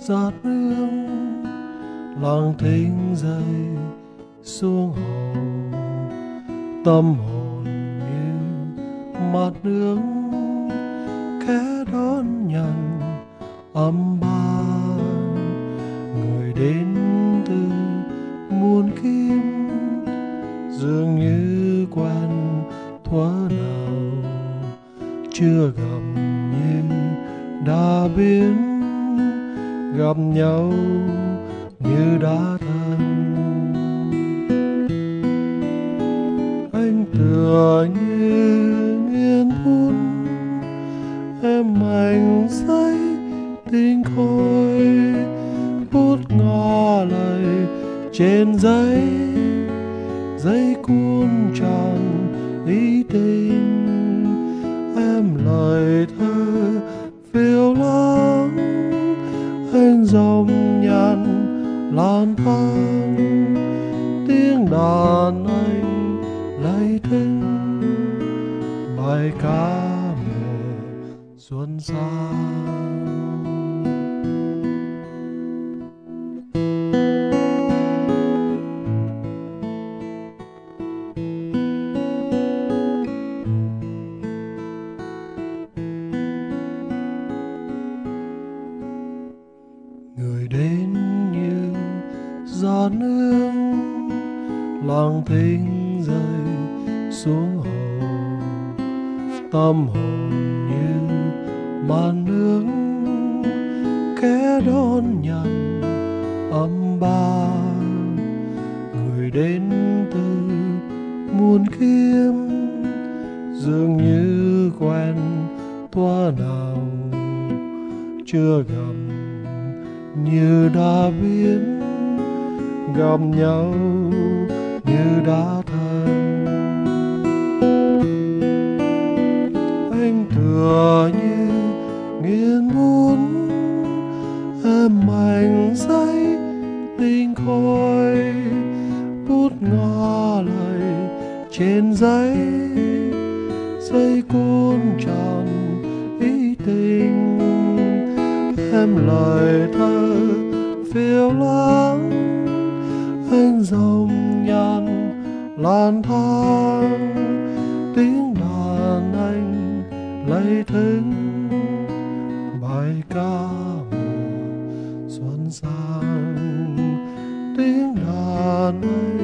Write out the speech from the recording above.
giọt nước lặng thinh rơi xuống hồ, tâm hồn như mặt nước khẽ đón nhận âm ban. Người đến từ muôn kiếp dường như quen thuở nào chưa gặp, như đã biến gặp nhau như đã thân. Anh tựa như nghiền hút em mảnh giấy tinh khôi, bút ngỏ lời trên giấy, giấy cuốn tròn ý tình. Em lời thơ phiêu lãng, anh dòng nhàn lang thang, tiếng đàn anh lay thinh bài ca mùa xuân sang. Người đến như giọt nước lặng thinh rơi xuống hồ, tâm hồn như màn nước khẽ đón nhận âm ban. Người đến từ muôn kiếp dường như quen thuở nào chưa gặp, như đã biết gặp nhau như đã thân. Anh tựa như nghiền bút em mảnh giấy tinh khôi, bút ngỏ lời trên giấy, giấy cuốn tròn ý tình. Em lời thơ phiêu lãng, anh dòng nhàn lang thang, tiếng đàn anh lay thinh bài ca mùa xuân sang. Tiếng đàn anh